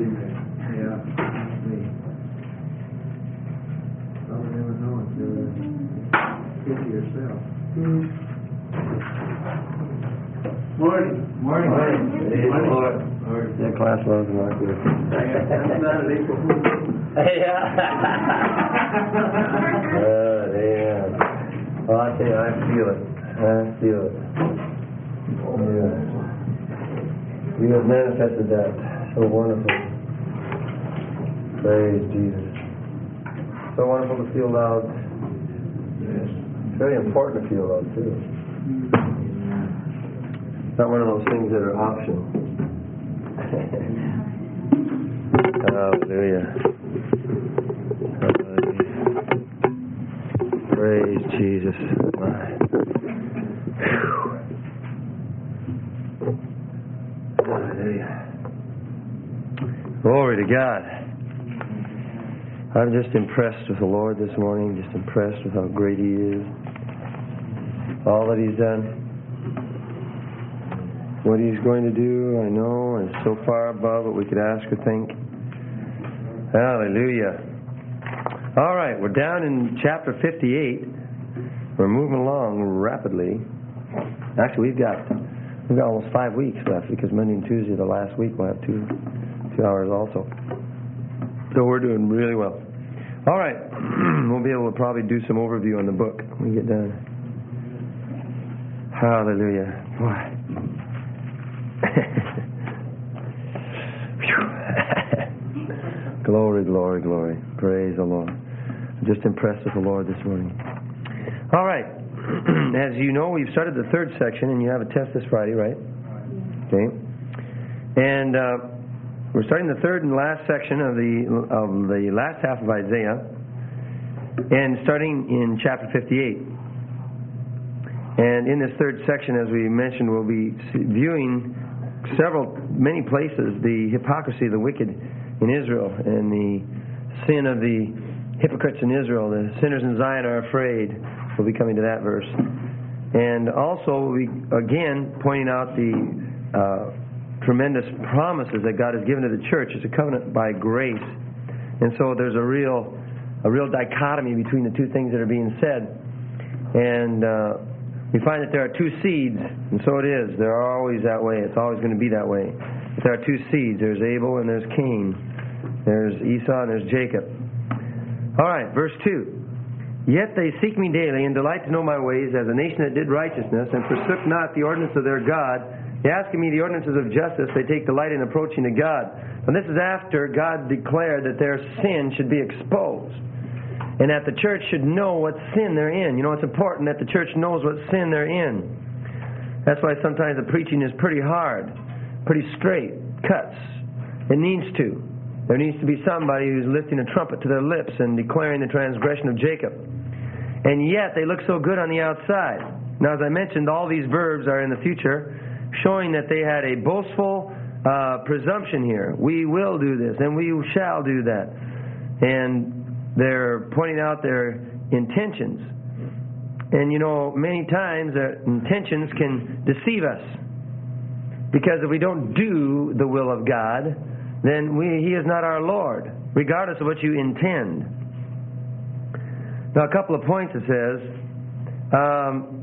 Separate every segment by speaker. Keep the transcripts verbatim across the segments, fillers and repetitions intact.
Speaker 1: Yeah. Well, you never know until you get to yourself. Morning. Morning.
Speaker 2: Morning.
Speaker 1: Morning.
Speaker 2: Morning.
Speaker 1: Morning.
Speaker 2: Yeah, class loves and like this.
Speaker 1: That's not an April Fool's.
Speaker 2: Yeah. uh, yeah. Well, I tell you, I feel it. I feel it. Yeah. You have manifested that so wonderful. Praise Jesus. So wonderful to feel loved.
Speaker 1: Yes.
Speaker 2: It's very important to feel loved, too. It's not one of those things that are optional. Hallelujah. Hallelujah. Praise Jesus. Hallelujah. Glory to God. I'm just impressed with the Lord this morning, just impressed with how great He is, all that He's done. What He's going to do, I know, is so far above what we could ask or think. Hallelujah. All right, we're down in chapter fifty-eight. We're moving along rapidly. Actually, we've got we've got almost five weeks left because Monday and Tuesday, the last week, we'll have two two hours also. So we're doing really well. All right, we'll be able to probably do some overview on the book when we get done. Hallelujah. Boy. Glory, glory, glory. Praise the Lord. I'm just impressed with the Lord this morning. All right. As you know, we've started the third section, and you have a test this Friday, right? Okay. And uh, we're starting the third and last section of the of the last half of Isaiah, and starting in chapter fifty-eight. And in this third section, as we mentioned, we'll be viewing several, many places, the hypocrisy of the wicked in Israel and the sin of the hypocrites in Israel. The sinners in Zion are afraid. We'll be coming to that verse. And also, we'll be, again, pointing out the uh, tremendous promises that God has given to the church. It's a covenant by grace. And so there's a real a real dichotomy between the two things that are being said. And uh, we find that there are two seeds, and so it is. They're always that way. It's always going to be that way. But there are two seeds. There's Abel and there's Cain. There's Esau and there's Jacob. All right, verse two. Yet they seek me daily and delight to know my ways, as a nation that did righteousness and forsook not the ordinance of their God. They ask of me the ordinances of justice. They take delight in approaching to God. And this is after God declared that their sin should be exposed, and that the church should know what sin they're in. You know, it's important that the church knows what sin they're in. That's why sometimes the preaching is pretty hard, pretty straight, cuts. It needs to. There needs to be somebody who's lifting a trumpet to their lips and declaring the transgression of Jacob. And yet they look so good on the outside. Now, as I mentioned, all these verbs are in the future, showing that they had a boastful uh, presumption here. We will do this, and we shall do that. And they're pointing out their intentions. And, you know, many times their intentions can deceive us. Because if we don't do the will of God, then we, He is not our Lord, regardless of what you intend. Now, a couple of points it says, um,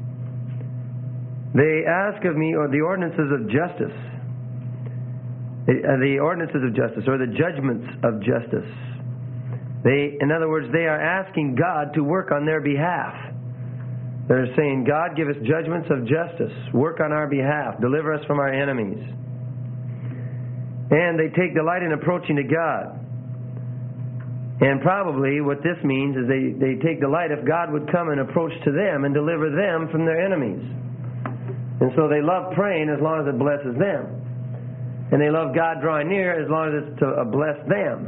Speaker 2: they ask of me or the ordinances of justice, the, uh, the ordinances of justice, or the judgments of justice. They, in other words, they are asking God to work on their behalf. They're saying, God, give us judgments of justice. Work on our behalf. Deliver us from our enemies. And they take delight in approaching to God. And probably what this means is they, they take delight if God would come and approach to them and deliver them from their enemies. And so they love praying as long as it blesses them. And they love God drawing near as long as it's to uh, bless them.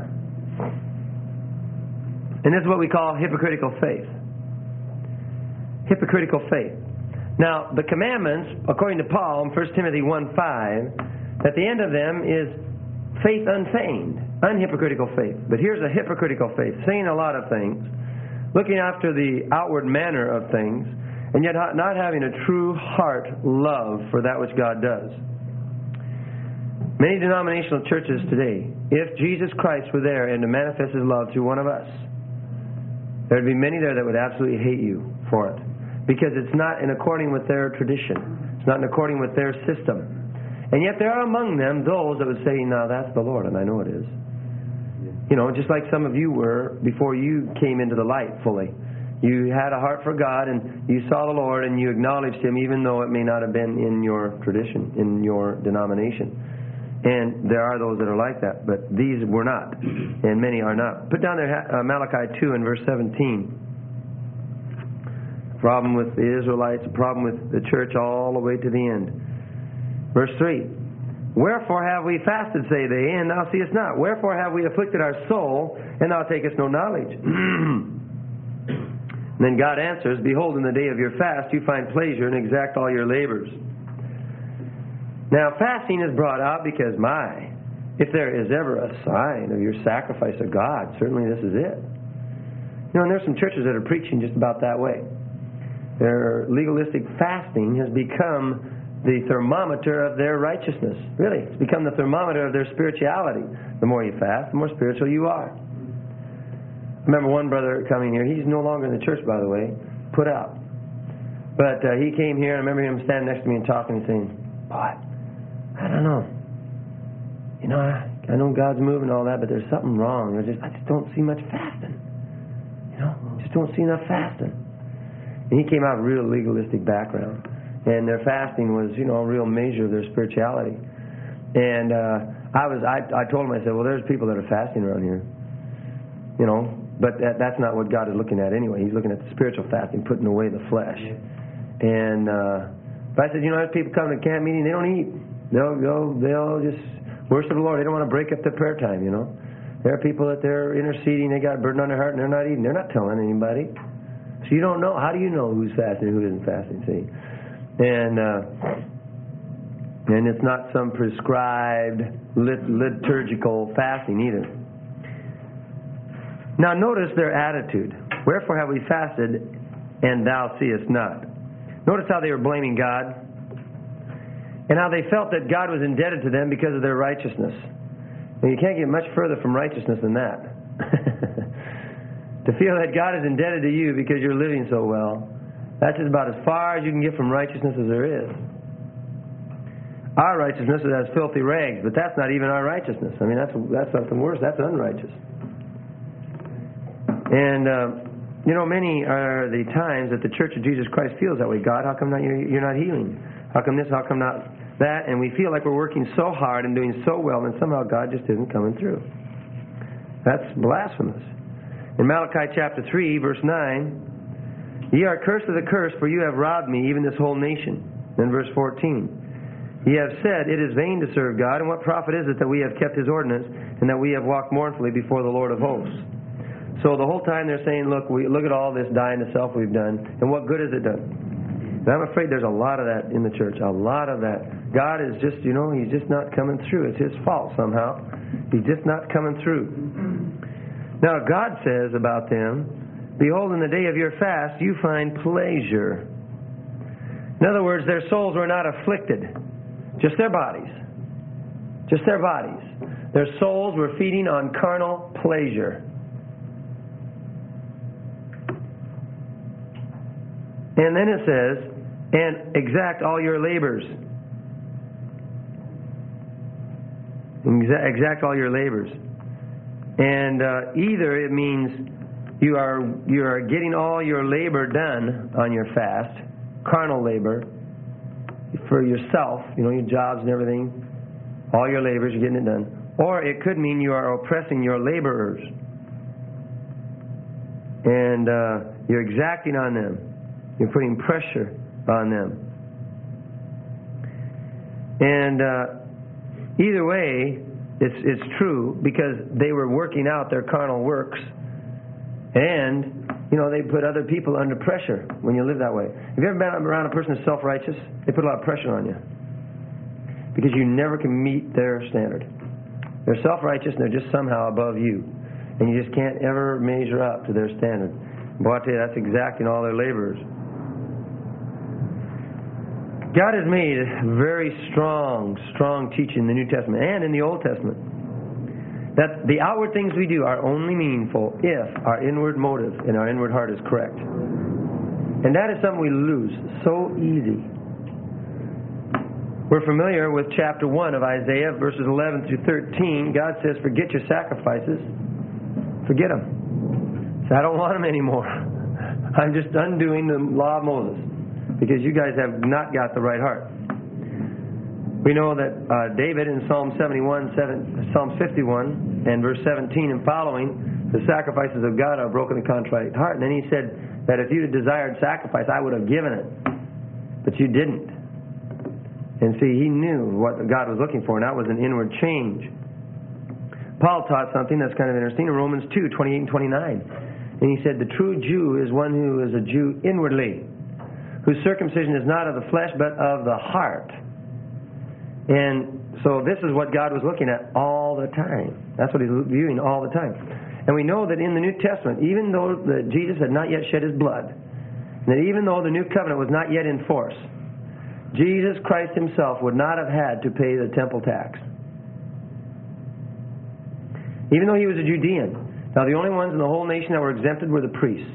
Speaker 2: And this is what we call hypocritical faith. Hypocritical faith. Now, the commandments, according to Paul in First Timothy one five, at the end of them is faith unfeigned, unhypocritical faith. But here's a hypocritical faith, saying a lot of things, looking after the outward manner of things, and yet not having a true heart love for that which God does. Many denominational churches today, if Jesus Christ were there and to manifest His love through one of us, there would be many there that would absolutely hate you for it. Because it's not in according with their tradition. It's not in according with their system. And yet there are among them those that would say, no, that's the Lord, and I know it is. You know, just like some of you were before you came into the light fully. You had a heart for God, and you saw the Lord, and you acknowledged Him, even though it may not have been in your tradition, in your denomination. And there are those that are like that, but these were not, and many are not. Put down there uh, Malachi two and verse seventeen. Problem with the Israelites, a problem with the church all the way to the end. Verse three. Wherefore have we fasted, say they, and thou seest not? Wherefore have we afflicted our soul, and thou takest no knowledge? And then God answers, behold, in the day of your fast you find pleasure and exact all your labors. Now, fasting is brought out because, my, if there is ever a sign of your sacrifice of God, certainly this is it. You know, and there's some churches that are preaching just about that way. Their legalistic fasting has become the thermometer of their righteousness. Really, it's become the thermometer of their spirituality. The more you fast, the more spiritual you are. I remember one brother coming here. He's no longer in the church, by the way, put out. But uh, he came here, and I remember him standing next to me and talking and saying, boy, I don't know. You know, I, I know God's moving and all that, but there's something wrong. There's just, I just don't see much fasting. You know, just don't see enough fasting. And he came out of a real legalistic background. And their fasting was, you know, a real measure of their spirituality. And uh, I was, I, I told him, I said, well, there's people that are fasting around here. You know, but that, that's not what God is looking at anyway. He's looking at the spiritual fasting, putting away the flesh. And uh, but I said, you know, there's people come to camp meeting, they don't eat. They'll go, they'll just worship the Lord. They don't want to break up their prayer time, you know. There are people that they're interceding, they got a burden on their heart, and they're not eating. They're not telling anybody. So you don't know. How do you know who's fasting and who isn't fasting, see? And uh, and it's not some prescribed lit- liturgical fasting either. Now notice their attitude. Wherefore have we fasted, and thou seest not? Notice how they were blaming God, and how they felt that God was indebted to them because of their righteousness. And you can't get much further from righteousness than that. To feel that God is indebted to you because you're living so well, that's just about as far as you can get from righteousness as there is. Our righteousness is as filthy rags, but that's not even our righteousness. I mean, that's that's something worse. That's unrighteous. And, uh, you know, many are the times that the Church of Jesus Christ feels that way. God, how come not you're, you're not healing? How come this? How come not that? And we feel like we're working so hard and doing so well, and somehow God just isn't coming through. That's blasphemous. In Malachi chapter three, verse nine, ye are cursed of the curse, for you have robbed me, even this whole nation. Then verse fourteen, ye have said, it is vain to serve God, and what profit is it that we have kept His ordinance, and that we have walked mournfully before the Lord of hosts? So the whole time they're saying, look, we look at all this dying to self we've done, and what good has it done? And I'm afraid there's a lot of that in the church, a lot of that. God is just, you know, He's just not coming through. It's His fault somehow. He's just not coming through. Now God says about them, behold, in the day of your fast you find pleasure. In other words, their souls were not afflicted, just their bodies. Just their bodies. Their souls were feeding on carnal pleasure. And then it says, and exact all your labors. Exact all your labors. And uh, either it means you are you are getting all your labor done on your fast, carnal labor, for yourself, you know, your jobs and everything, all your labors, you're getting it done. Or it could mean you are oppressing your laborers. And uh, you're exacting on them. You're putting pressure on them. And uh, either way, it's it's true, because they were working out their carnal works, and you know they put other people under pressure when you live that way. Have you ever been around a person who's self-righteous? They put a lot of pressure on you because you never can meet their standard. They're self-righteous and they're just somehow above you, and you just can't ever measure up to their standard. Boy, I tell you, that's exacting all their laborers. God has made very strong, strong teaching in the New Testament and in the Old Testament that the outward things we do are only meaningful if our inward motive and our inward heart is correct. And that is something we lose so easy. We're familiar with chapter one of Isaiah, verses eleven through thirteen. God says, forget your sacrifices. Forget them. So I don't want them anymore. I'm just undoing the law of Moses because you guys have not got the right heart. We know that uh, David in Psalm seventy-one, seven, Psalm fifty-one, and verse seventeen and following, the sacrifices of God are a broken and contrite heart. And then he said that if you had desired sacrifice, I would have given it. But you didn't. And see, he knew what God was looking for, and that was an inward change. Paul taught something that's kind of interesting in Romans two, twenty-eight and twenty-nine. And he said, the true Jew is one who is a Jew inwardly, whose circumcision is not of the flesh, but of the heart. And so this is what God was looking at all the time. That's what he's viewing all the time. And we know that in the New Testament, even though that Jesus had not yet shed his blood, that even though the new covenant was not yet in force, Jesus Christ himself would not have had to pay the temple tax. Even though he was a Judean. Now the only ones in the whole nation that were exempted were the priests.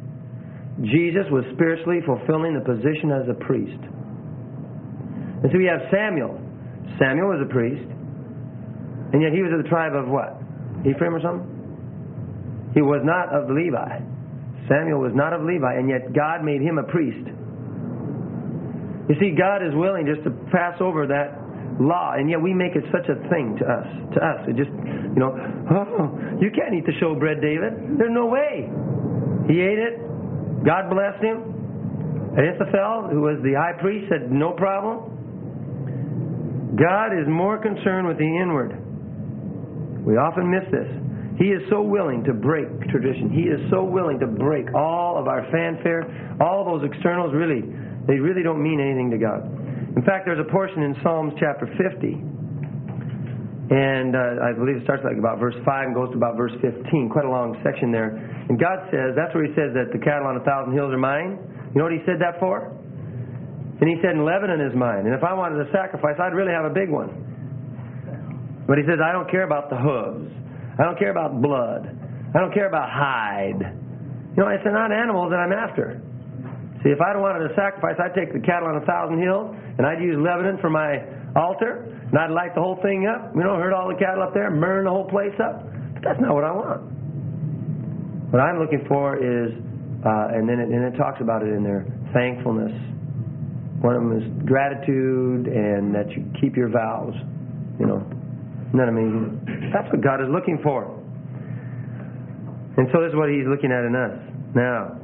Speaker 2: Jesus was spiritually fulfilling the position as a priest. And so we have Samuel. Samuel was a priest. And yet he was of the tribe of what? Ephraim or something? He was not of Levi. Samuel was not of Levi, and yet God made him a priest. You see, God is willing just to pass over that law, and yet we make it such a thing to us. To us, it just, you know, oh, you can't eat the showbread, David. There's no way. He ate it. God blessed him. Ahithophel, who was the high priest, said no problem. God is more concerned with the inward. We often miss this. He is so willing to break tradition. He is so willing to break all of our fanfare, all those externals. Really, they really don't mean anything to God. In fact, there's a portion in Psalms chapter fifty, and uh, I believe it starts like about verse five and goes to about verse fifteen, quite a long section there. And God says, that's where he says that the cattle on a thousand hills are mine. You know what he said that for? And he said, Lebanon is mine. And if I wanted a sacrifice, I'd really have a big one. But he says, I don't care about the hooves. I don't care about blood. I don't care about hide. You know, it's not animals that I'm after. See, if I wanted a sacrifice, I'd take the cattle on a thousand hills, and I'd use Lebanon for my altar, and I'd light the whole thing up. You know, herd all the cattle up there, burn the whole place up. But that's not what I want. What I'm looking for is, uh, and then it, and it talks about it in there, thankfulness. One of them is gratitude, and that you keep your vows. You know, isn't that amazing? That's what God is looking for. And so this is what he's looking at in us. Now,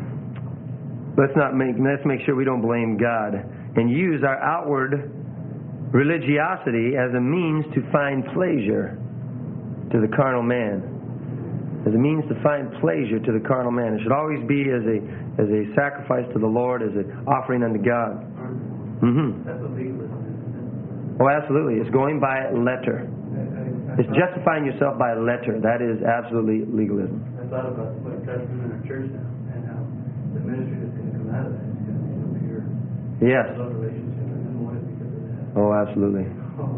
Speaker 2: let's not make let's make sure we don't blame God and use our outward religiosity as a means to find pleasure to the carnal man. As a means to find pleasure to the carnal man. It should always be as a as a sacrifice to the Lord, as an offering unto God. Mm-hmm.
Speaker 1: That's what legalism is.
Speaker 2: Oh, absolutely. It's going by letter. It's justifying yourself by letter. That is absolutely legalism.
Speaker 1: I thought about what God's doing in our church now, and how the ministry that's going to come out of that is going to be so pure.
Speaker 2: Yes.
Speaker 1: I love relationship. I don't want it because of that.
Speaker 2: Oh, absolutely.
Speaker 1: Oh,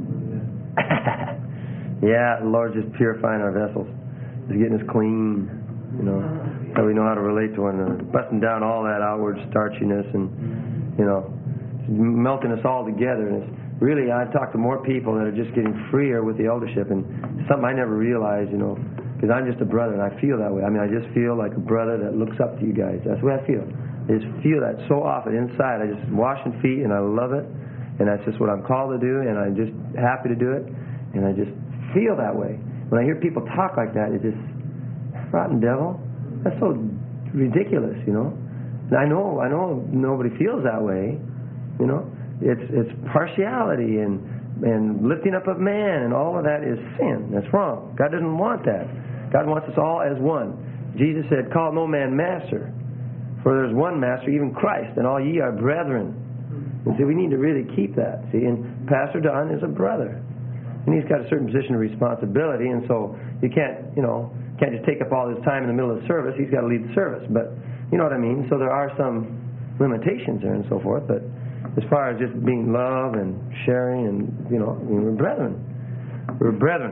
Speaker 2: Yeah, the Lord's just purifying our vessels. He's getting us clean, you know, so we know how to relate to one another. Busting down all that outward starchiness and, you know, melting us all together. And it's really, I've talked to more people that are just getting freer with the eldership, and something I never realized, you know, because I'm just a brother and I feel that way. I mean, I just feel like a brother that looks up to you guys. That's the way I feel. I just feel that so often inside. I just washing feet and I love it, and that's just what I'm called to do, and I'm just happy to do it, and I just feel that way. When I hear people talk like that, it just, rotten devil, that's so ridiculous, you know. And I know, I know nobody feels that way, you know. It's it's partiality and and lifting up of man, and all of that is sin. That's wrong. God doesn't want that. God wants us all as one. Jesus said, "Call no man master, for there's one master, even Christ, and all ye are brethren." And so we need to really keep that. See, and Pastor Don is a brother. And he's got a certain position of responsibility, and so you can't, you know, can't just take up all his time in the middle of the service. He's got to lead the service, but you know what I mean. So there are some limitations there and so forth. But as far as just being love and sharing, and you know, I mean, we're brethren. We're brethren.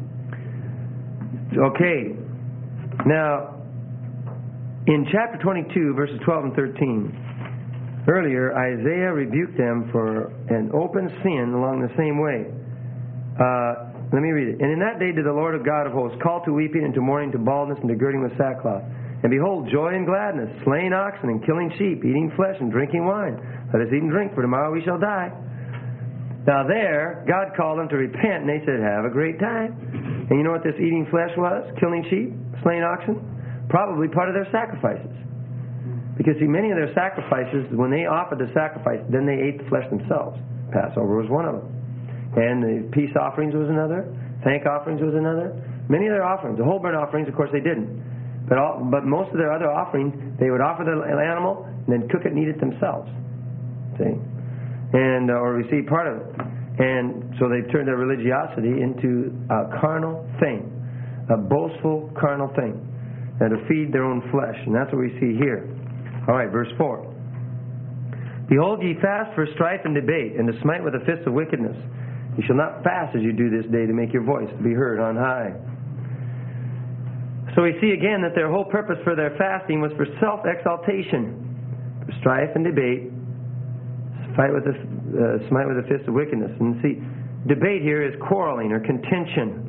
Speaker 2: Okay. Now, in chapter twenty-two, verses twelve and thirteen, earlier Isaiah rebuked them for an open sin along the same way. Uh, let me read it. And in that day did the Lord of God of hosts call to weeping and to mourning, to baldness and to girding with sackcloth. And behold, joy and gladness, slaying oxen and killing sheep, eating flesh and drinking wine. Let us eat and drink, for tomorrow we shall die. Now there, God called them to repent, and they said, have a great time. And you know what this eating flesh was? Killing sheep, slaying oxen? Probably part of their sacrifices. Because see, many of their sacrifices, when they offered the sacrifice, then they ate the flesh themselves. Passover was one of them. And the peace offerings was another. Thank offerings was another. Many of their offerings. The whole burnt offerings, of course, they didn't. But all, but most of their other offerings, they would offer the animal and then cook it and eat it themselves. See? And, uh, or receive part of it. And so they turned their religiosity into a carnal thing. A boastful carnal thing. And to feed their own flesh. And that's what we see here. All right, verse four. Behold, ye fast for strife and debate, and to smite with the fist of wickedness. You shall not fast as you do this day to make your voice to be heard on high. So we see again that their whole purpose for their fasting was for self-exaltation, for strife and debate, fight with the, uh, smite with the fist of wickedness. And see, debate here is quarreling or contention.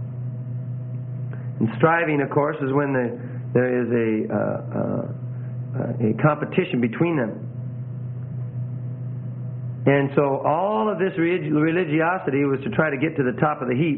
Speaker 2: And striving, of course, is when the, there is a, uh, uh, a competition between them. And so all of this religiosity was to try to get to the top of the heap.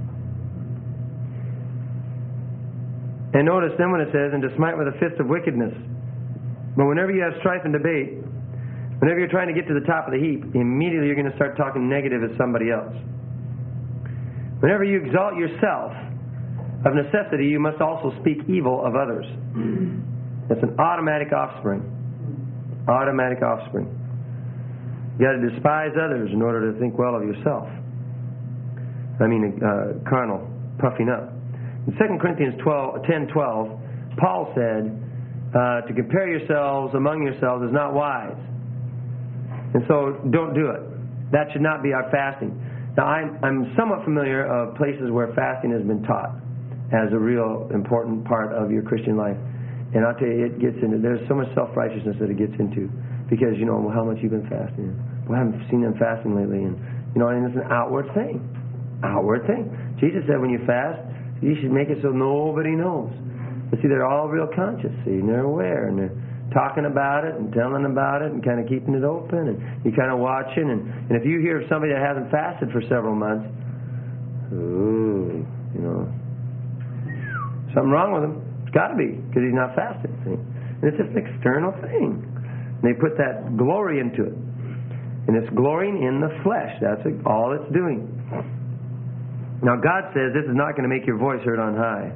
Speaker 2: And notice then when it says, and to smite with a fist of wickedness. But whenever you have strife and debate, whenever you're trying to get to the top of the heap, immediately you're going to start talking negative of somebody else. Whenever you exalt yourself, of necessity you must also speak evil of others. That's an automatic offspring. Automatic offspring. You got to despise others in order to think well of yourself. I mean, uh, carnal, puffing up. In Second Corinthians ten twelve, Paul said, uh, to compare yourselves among yourselves is not wise. And so, don't do it. That should not be our fasting. Now, I'm, I'm somewhat familiar of places where fasting has been taught as a real important part of your Christian life. And I'll tell you, it gets into, there's so much self-righteousness that it gets into. Because, you know, well, how much you've been fasting. Well, I haven't seen them fasting lately. And, you know, and it's an outward thing. Outward thing. Jesus said when you fast, you should make it so nobody knows. But see, they're all real conscious, see, and they're aware, and they're talking about it and telling about it and kind of keeping it open, and you're kind of watching. And, and if you hear of somebody that hasn't fasted for several months, ooh, you know, something wrong with him. It's got to be, because he's not fasting, see. And it's just an external thing. And they put that glory into it. And it's glorying in the flesh. That's all it's doing. Now God says this is not going to make your voice heard on high.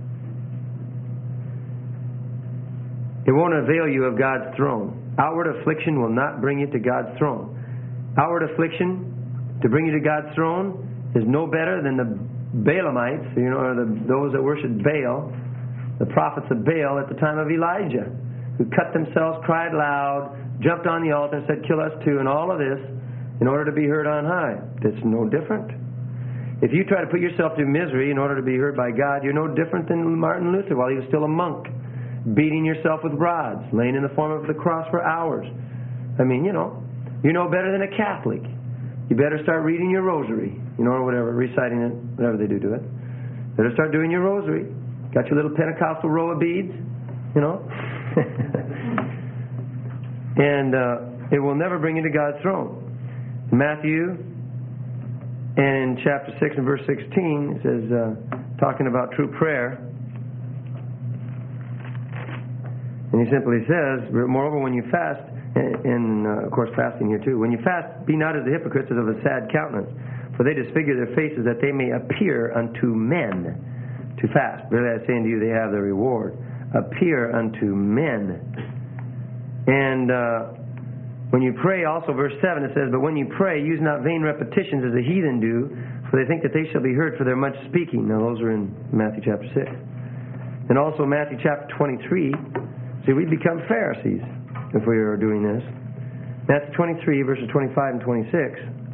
Speaker 2: It won't avail you of God's throne. Outward affliction will not bring you to God's throne. Outward affliction to bring you to God's throne is no better than the Baalamites, you know, or the, those that worship Baal, the prophets of Baal at the time of Elijah, who cut themselves, cried loud, jumped on the altar and said, kill us too, and all of this in order to be heard on high. It's no different. If you try to put yourself through misery in order to be heard by God, you're no different than Martin Luther while he was still a monk, beating yourself with rods, laying in the form of the cross for hours. I mean, you know, you're no better than a Catholic. You better start reading your rosary, you know, or whatever, reciting it, whatever they do to it. Better start doing your rosary. Got your little Pentecostal row of beads, you know. And uh, it will never bring you to God's throne. Matthew, and in chapter six and verse sixteen, it says, uh, talking about true prayer, and he simply says, moreover, when you fast, and uh, of course fasting here too, when you fast, be not as the hypocrites of a sad countenance, for they disfigure their faces that they may appear unto men to fast. Verily I say unto you, they have their reward. Appear unto men. And uh, when you pray, also verse seven, it says, but when you pray, use not vain repetitions as the heathen do, for they think that they shall be heard for their much speaking. Now those are in Matthew chapter six. And also Matthew chapter twenty-three. See, we become Pharisees if we are doing this. Matthew twenty-three, verses twenty-five and twenty-six.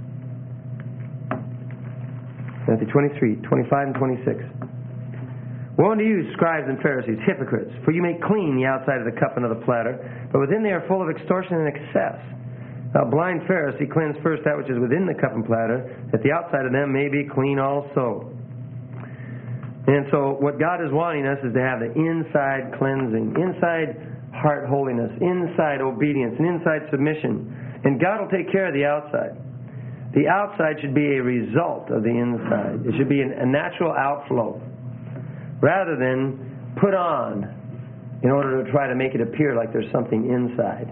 Speaker 2: Matthew twenty-three, twenty-five and twenty-six. Woe unto you, scribes and Pharisees, hypocrites, for you make clean the outside of the cup and of the platter, but within they are full of extortion and excess. Now, blind Pharisee, cleanse first that which is within the cup and platter, that the outside of them may be clean also. And so what God is wanting us is to have the inside cleansing, inside heart holiness, inside obedience, and inside submission. And God will take care of the outside. The outside should be a result of the inside. It should be a natural outflow, rather than put on in order to try to make it appear like there's something inside.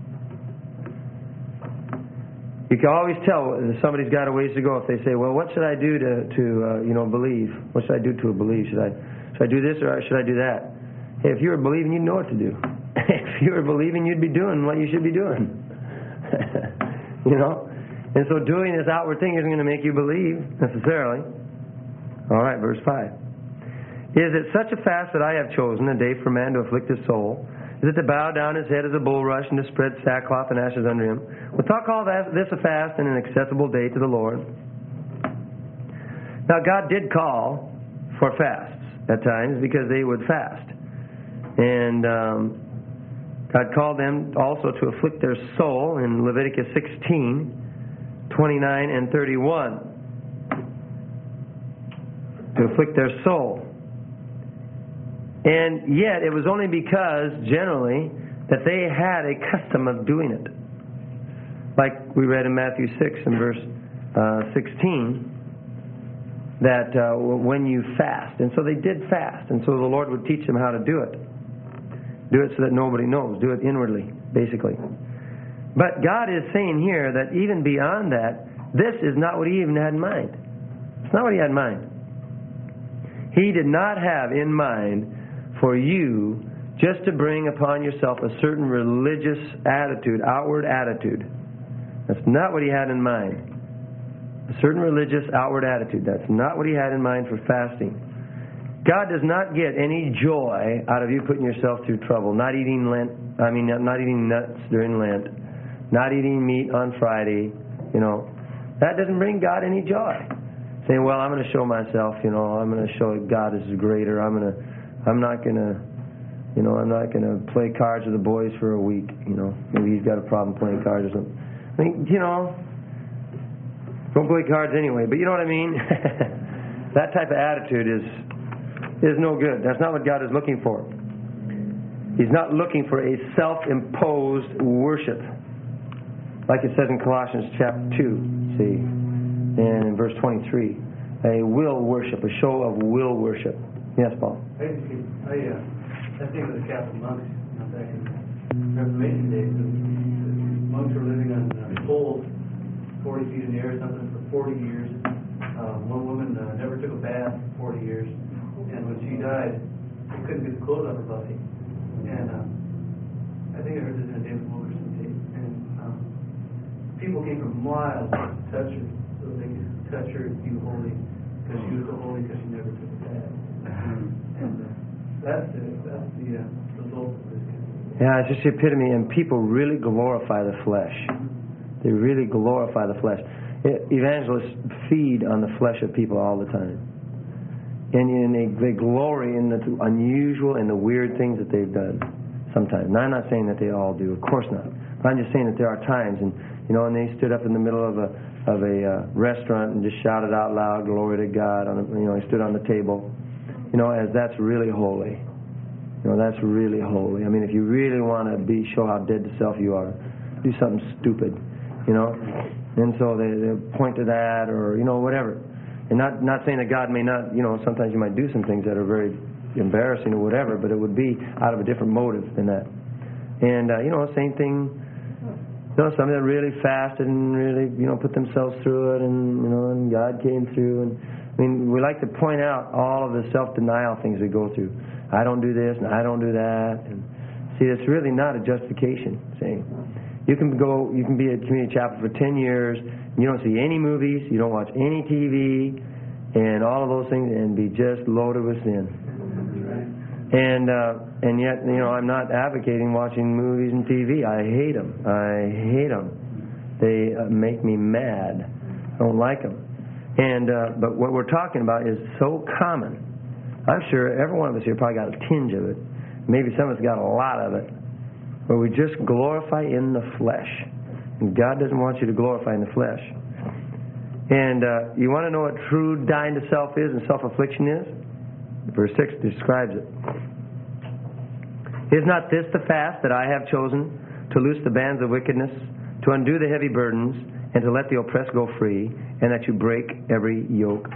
Speaker 2: You can always tell if somebody's got a ways to go if they say, well, what should I do to, to uh, you know, believe? What should I do to believe? Should I, should I do this or should I do that? Hey, if you were believing, you'd know what to do. If you were believing, you'd be doing what you should be doing. You know? And so doing this outward thing isn't going to make you believe, necessarily. All right, verse five. Is it such a fast that I have chosen, a day for man to afflict his soul? Is it to bow down his head as a bulrush and to spread sackcloth and ashes under him? We'll talk all that, this a fast and an acceptable day to the Lord. Now, God did call for fasts at times because they would fast. And um, God called them also to afflict their soul in Leviticus sixteen, twenty-nine and thirty-one. To afflict their soul. And yet, it was only because, generally, that they had a custom of doing it. Like we read in Matthew six and verse uh, sixteen, that uh, when you fast. And so they did fast. And so the Lord would teach them how to do it. Do it so that nobody knows. Do it inwardly, basically. But God is saying here that even beyond that, this is not what He even had in mind. It's not what He had in mind. He did not have in mind for you just to bring upon yourself a certain religious attitude, outward attitude. That's not what He had in mind. A certain religious outward attitude. That's not what He had in mind for fasting. God does not get any joy out of you putting yourself through trouble. Not eating Lent, I mean, not eating nuts during Lent. Not eating meat on Friday. You know, that doesn't bring God any joy. Saying, well, I'm going to show myself, you know, I'm going to show God is greater. I'm going to I'm not going to, you know, I'm not going to play cards with the boys for a week, you know. Maybe he's got a problem playing cards or something. I mean, you know, don't play cards anyway, but you know what I mean? That type of attitude is is no good. That's not what God is looking for. He's not looking for a self-imposed worship. Like it says in Colossians chapter two, see, and in verse twenty-three. A will worship, a show of will worship. Yes, Paul.
Speaker 1: I, I, uh, I think of the Catholic monks uh, back in Reformation days. The, the monks were living on uh, poles, forty feet in the air or something, for forty years. Uh, one woman uh, never took a bath for forty years, and when she died, she couldn't get the clothes on her body. And um, I think I heard this in a David Wilkerson tape. And um, people came from miles to touch her, so they could touch her and be holy, because she was so holy because she never took a bath. And uh, that's the, that's the uh, result of this.
Speaker 2: Yeah, it's just the epitome, and people really glorify the flesh. They really glorify the flesh. Evangelists feed on the flesh of people all the time. And, and they, they glory in the unusual and the weird things that they've done sometimes. Now, I'm not saying that they all do, of course not. But I'm just saying that there are times, and you know, and they stood up in the middle of a of a uh, restaurant and just shouted out loud, "Glory to God!" On a, you know, he stood on the table. You know, as that's really holy. You know, that's really holy. I mean, if you really want to be show how dead to self you are, do something stupid. You know, and so they, they point to that, or you know, whatever. And not not saying that God may not, you know, sometimes you might do some things that are very embarrassing or whatever, but it would be out of a different motive than that. And uh, you know, same thing. You know, some that really fasted and really, you know, put themselves through it, and you know, and God came through. And I mean, we like to point out all of the self-denial things we go through. I don't do this, and I don't do that. And see, it's really not a justification. Saying you can go, you can be at community chapel for ten years, and you don't see any movies, you don't watch any T V, and all of those things, and be just loaded with sin. And uh, and yet, you know, I'm not advocating watching movies and T V. I hate them. I hate them. They uh, make me mad. I don't like them. And uh, but what we're talking about is so common. I'm sure every one of us here probably got a tinge of it. Maybe some of us got a lot of it. Where we just glorify in the flesh. And God doesn't want you to glorify in the flesh. And uh, you want to know what true dying to self is and self-affliction is? Verse six describes it. Is not this the fast that I have chosen, to loose the bands of wickedness, to undo the heavy burdens, and to let the oppressed go free, and that you break every yoke?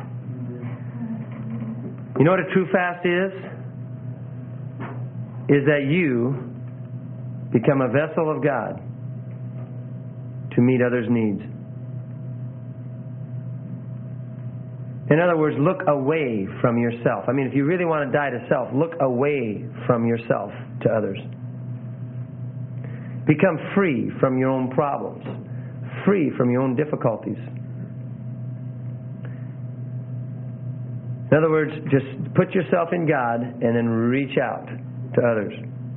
Speaker 2: You know what a true fast is? Is that you become a vessel of God to meet others' needs. In other words, look away from yourself. I mean, if you really want to die to self, look away from yourself to others. Become free from your own problems, free from your own difficulties. In other words, just put yourself in God and then reach out to others.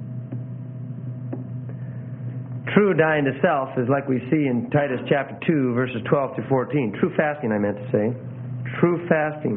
Speaker 2: True dying to self is like we see in Titus chapter two, verses twelve to fourteen. True fasting, I meant to say. True fasting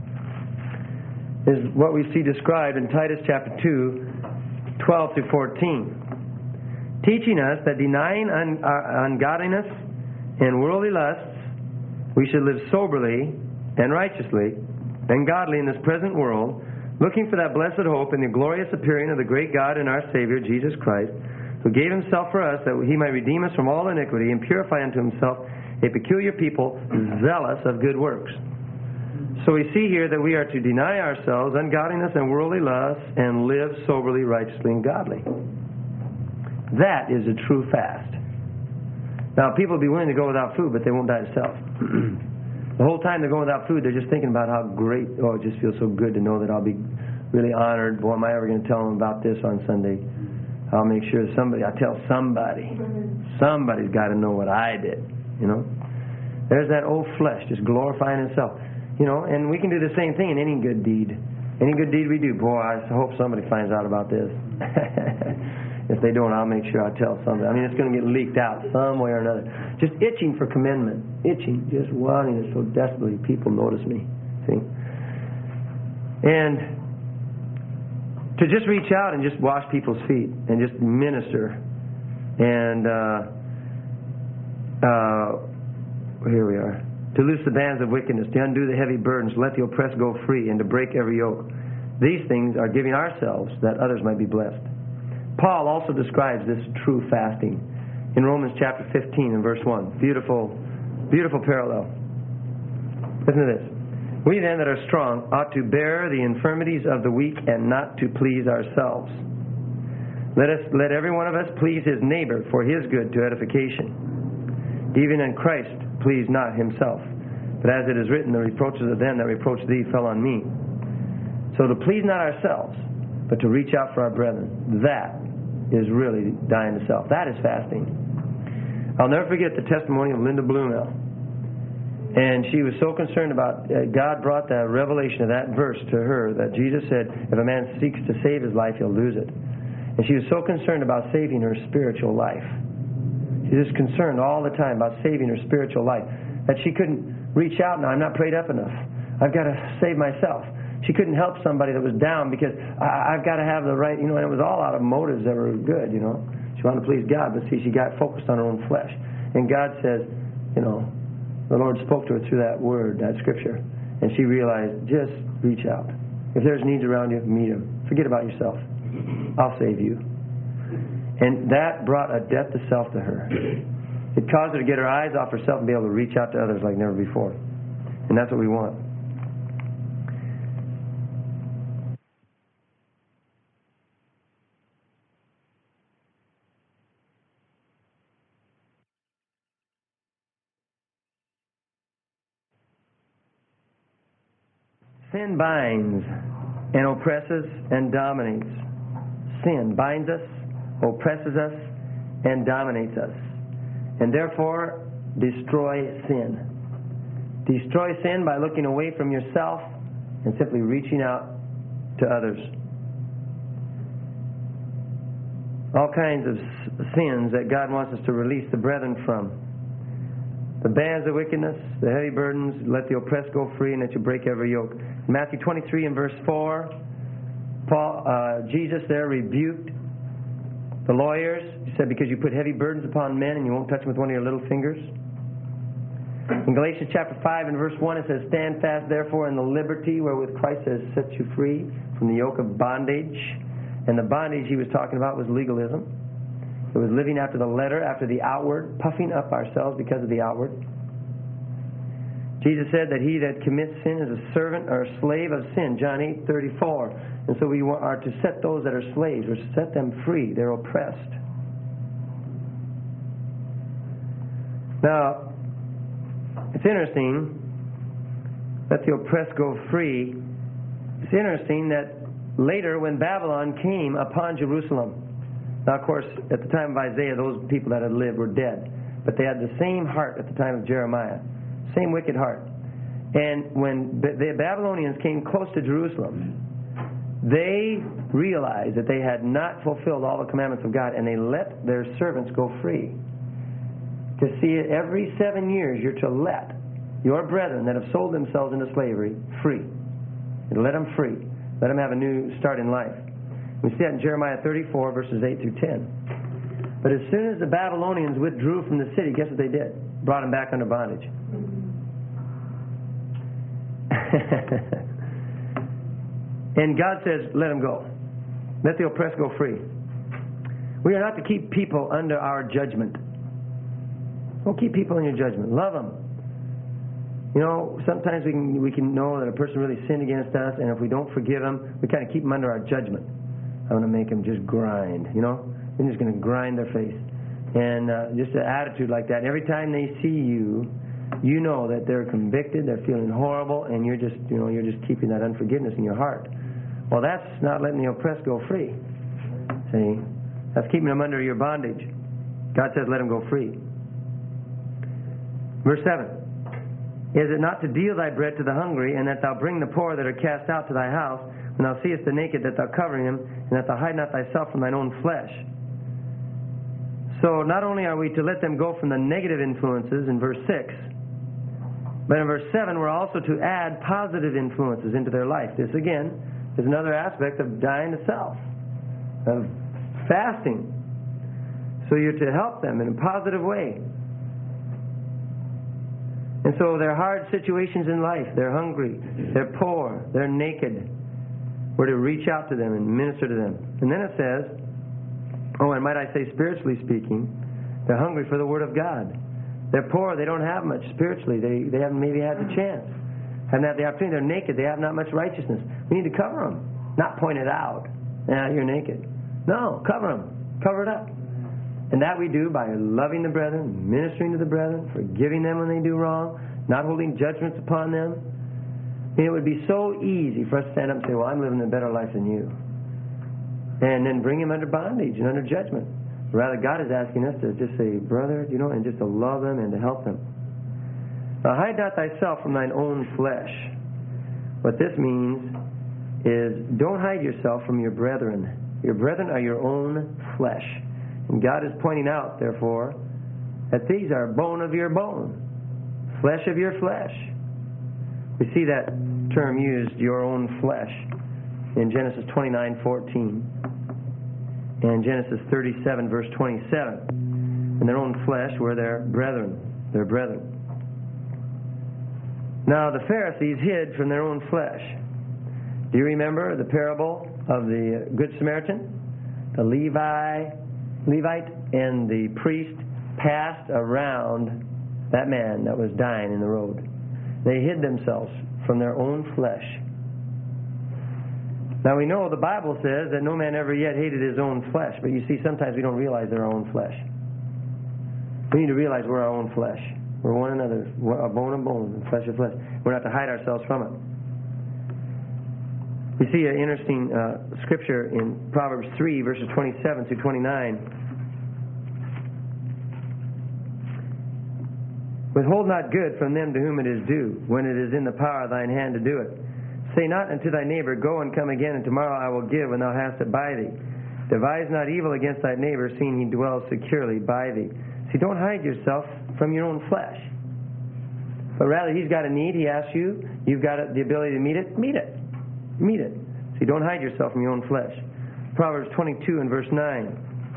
Speaker 2: is what we see described in Titus chapter two, twelve to fourteen. Teaching us that denying un- uh, ungodliness and worldly lusts, we should live soberly and righteously and godly in this present world, looking for that blessed hope and the glorious appearing of the great God and our Savior, Jesus Christ, who gave himself for us that he might redeem us from all iniquity and purify unto himself a peculiar people, zealous of good works. So we see here that we are to deny ourselves ungodliness and worldly lusts and live soberly, righteously, and godly. That is a true fast. Now, people will be willing to go without food, but they won't die to self. The whole time they're going without food, they're just thinking about how great, oh, it just feels so good to know that I'll be really honored. Boy, am I ever going to tell them about this on Sunday? I'll make sure somebody, I'll tell somebody. Somebody's got to know what I did, you know. There's that old flesh just glorifying itself. You know, and we can do the same thing in any good deed. Any good deed we do, boy, I hope somebody finds out about this. If they don't, I'll make sure I tell somebody. I mean, it's going to get leaked out some way or another. Just itching for commendment. Itching, just wanting it so desperately people notice me. See? And to just reach out and just wash people's feet and just minister. And uh, uh, here we are. To loose the bands of wickedness, to undo the heavy burdens, let the oppressed go free, and to break every yoke. These things are giving ourselves that others might be blessed. Paul also describes this true fasting in Romans chapter fifteen and verse one. Beautiful, beautiful parallel. Listen to this. We then that are strong ought to bear the infirmities of the weak and not to please ourselves. Let us let every one of us please his neighbor for his good to edification. Even in Christ please not himself. But as it is written, the reproaches of them that reproach thee fell on me. So to please not ourselves, but to reach out for our brethren, that is really dying to self. That is fasting. I'll never forget the testimony of Linda Blumel. And she was so concerned about, uh, God brought that revelation of that verse to her, that Jesus said, if a man seeks to save his life, he'll lose it. And she was so concerned about saving her spiritual life. She was concerned all the time about saving her spiritual life, that she couldn't reach out. Now, I'm not prayed up enough. I've got to save myself. She couldn't help somebody that was down because I, I've got to have the right, you know, and it was all out of motives that were good, you know. She wanted to please God, but see, she got focused on her own flesh. And God says, you know, the Lord spoke to her through that word, that scripture. And she realized, just reach out. If there's needs around you, meet them. Forget about yourself. I'll save you. And that brought a death to self to her. It caused her to get her eyes off herself and be able to reach out to others like never before. And that's what we want. Sin binds and oppresses and dominates. Sin binds us, oppresses us, and dominates us. And therefore, destroy sin. Destroy sin by looking away from yourself and simply reaching out to others. all kinds of sins that God wants us to release the brethren from. The bands of wickedness, the heavy burdens, let the oppressed go free, and that you break every yoke. Matthew twenty-three and verse four, Paul, uh, Jesus there rebuked the lawyers. He said, because you put heavy burdens upon men and you won't touch them with one of your little fingers. In Galatians chapter five and verse one, it says, stand fast therefore in the liberty wherewith Christ has set you free from the yoke of bondage. And the bondage he was talking about was legalism. It was living after the letter, after the outward, puffing up ourselves because of the outward. Jesus said that he that commits sin is a servant or a slave of sin, John eight thirty-four. And so we are to set those that are slaves, or set them free. They're oppressed. Now, it's interesting, let the oppressed go free. It's interesting that later when Babylon came upon Jerusalem, now, of course, at the time of Isaiah, those people that had lived were dead. But they had the same heart at the time of Jeremiah. Same wicked heart. And when the Babylonians came close to Jerusalem, they realized that they had not fulfilled all the commandments of God, and they let their servants go free. To see it every seven years, you're to let your brethren that have sold themselves into slavery free. And let them free. Let them have a new start in life. We see that in Jeremiah thirty-four, verses eight through ten. But as soon as the Babylonians withdrew from the city, guess what they did? Brought them back under bondage. And God says, let them go. Let the oppressed go free. We are not to keep people under our judgment. Don't keep people in your judgment. Love them. You know, sometimes we can we can know that a person really sinned against us, and if we don't forgive them, we kind of keep them under our judgment. I want to make them just grind, you know. They're just going to grind their face. And uh, just an attitude like that. And every time they see you, you know that they're convicted, they're feeling horrible, and you're just, you know, you're just keeping that unforgiveness in your heart. Well, that's not letting the oppressed go free. See? That's keeping them under your bondage. God says let them go free. Verse seven. Is it not to deal thy bread to the hungry, and that thou bring the poor that are cast out to thy house, when thou seest the naked, that thou cover him, and that thou hide not thyself from thine own flesh? So not only are we to let them go from the negative influences in verse six, but in verse seven we're also to add positive influences into their life. This again is another aspect of dying to self, of fasting. So you're to help them in a positive way. And so their hard situations in life, they're hungry, they're poor, they're naked. We're to reach out to them and minister to them. And then it says, oh, and might I say spiritually speaking, they're hungry for the Word of God. They're poor, they don't have much spiritually. They, they haven't maybe had the chance. Haven't had the opportunity. They're naked, they have not much righteousness. We need to cover them, not point it out. Now you're naked. No, cover them. Cover it up. And that we do by loving the brethren, ministering to the brethren, forgiving them when they do wrong, not holding judgments upon them. I mean, it would be so easy for us to stand up and say, well, I'm living a better life than you. And then bring him under bondage and under judgment. Rather, God is asking us to just say, brother, you know, and just to love them and to help them. Now, hide not thyself from thine own flesh. What this means is don't hide yourself from your brethren. Your brethren are your own flesh. And God is pointing out, therefore, that these are bone of your bone, flesh of your flesh. We see that term used, your own flesh, in Genesis twenty-nine fourteen and Genesis thirty-seven, verse twenty-seven. And their own flesh were their brethren, their brethren. Now the Pharisees hid from their own flesh. Do you remember the parable of the Good Samaritan? The Levi Levite and the priest passed around that man that was dying in the road. They hid themselves from their own flesh. Now we know the Bible says that no man ever yet hated his own flesh, but you see sometimes we don't realize they're our own flesh. We need to realize we're our own flesh. We're one another, we're a bone of bone, and flesh of flesh. We're not to hide ourselves from it. We see an interesting uh, scripture in Proverbs three, verses twenty-seven through twenty-nine. Withhold not good from them to whom it is due, when it is in the power of thine hand to do it. Say not unto thy neighbor, go and come again, and tomorrow I will give when thou hast it by thee. Devise not evil against thy neighbor, seeing he dwells securely by thee. See, don't hide yourself from your own flesh. But rather, he's got a need, he asks you, you've got the ability to meet it, meet it. Meet it. See, don't hide yourself from your own flesh. Proverbs twenty-two and verse nine.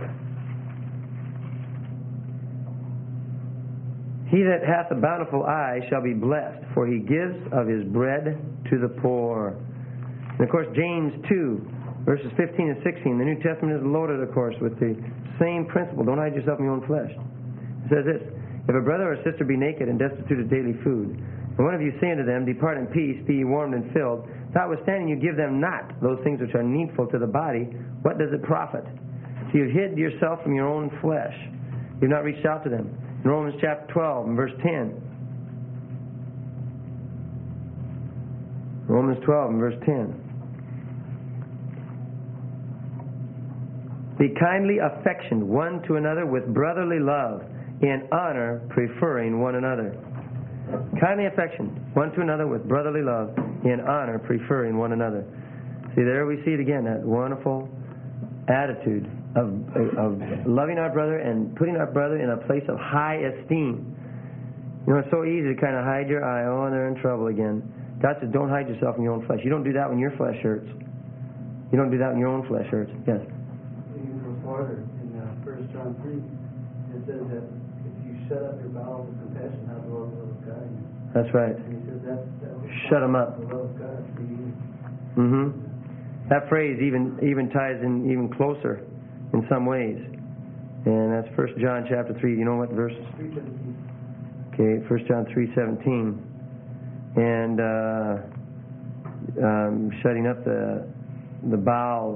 Speaker 2: He that hath a bountiful eye shall be blessed, for he gives of his bread to the poor. And of course, James two, verses fifteen and sixteen. The New Testament is loaded, of course, with the same principle. Don't hide yourself in your own flesh. It says this: if a brother or sister be naked and destitute of daily food, and one of you say unto them, depart in peace, be ye warmed and filled, notwithstanding you give them not those things which are needful to the body, what does it profit? So you've hid yourself from your own flesh. You've not reached out to them. In Romans chapter twelve and verse ten. Romans twelve and verse ten. Be kindly affectioned one to another with brotherly love, in honor preferring one another. Kindly affectioned one to another with brotherly love, in honor preferring one another. See, there we see it again, that wonderful attitude of, of loving our brother and putting our brother in a place of high esteem. You know, it's so easy to kind of hide your eye. Oh, they're in trouble again. God says, don't hide yourself in your own flesh. You don't do that when your flesh hurts. You don't do that when your own flesh hurts. Yes?
Speaker 1: Even go farther, in uh, First John three, it says that if you shut up your bowels of compassion, how dwells the love of God in you?
Speaker 2: That's right.
Speaker 1: And he says that, that
Speaker 2: Shut them up.
Speaker 1: the love of God for you.
Speaker 2: Mm-hmm. That phrase even even ties in even closer in some ways. And that's First John chapter three. You know what verse?
Speaker 1: three seventeen.
Speaker 2: Okay, First John three seventeen. And uh, um, shutting up the the bowels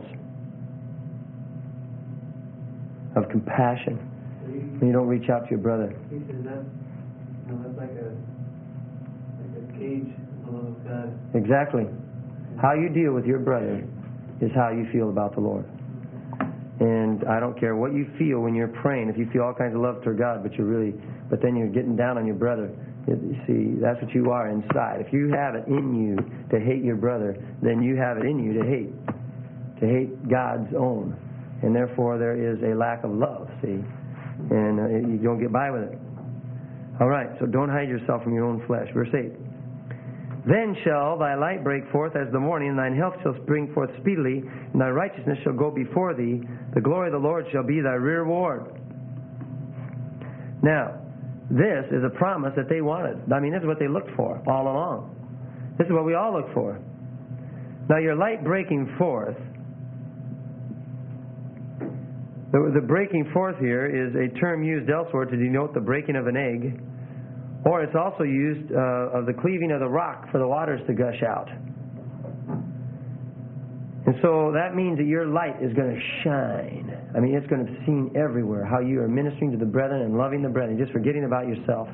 Speaker 2: of compassion.
Speaker 1: So he,
Speaker 2: And you don't reach out to your brother.
Speaker 1: he says that, you know, that's like a like a cage of the love of God.
Speaker 2: Exactly. How you deal with your brother is how you feel about the Lord. And I don't care what you feel when you're praying. If you feel all kinds of love toward God, but you're really, but then you're getting down on your brother. You see, that's what you are inside. If you have it in you to hate your brother, then you have it in you to hate, to hate God's own, and therefore there is a lack of love. See, and uh, you don't get by with it. All right. So don't hide yourself from your own flesh. Verse eight. Then shall thy light break forth as the morning, and thine health shall spring forth speedily, and thy righteousness shall go before thee. The glory of the Lord shall be thy reward. Now, this is a promise that they wanted. I mean, this is what they looked for all along. This is what we all look for. Now, your light breaking forth, the, the breaking forth here is a term used elsewhere to denote the breaking of an egg. Or it's also used uh, of the cleaving of the rock for the waters to gush out. And so that means that your light is going to shine. I mean, it's going to be seen everywhere, how you are ministering to the brethren and loving the brethren, just forgetting about yourself.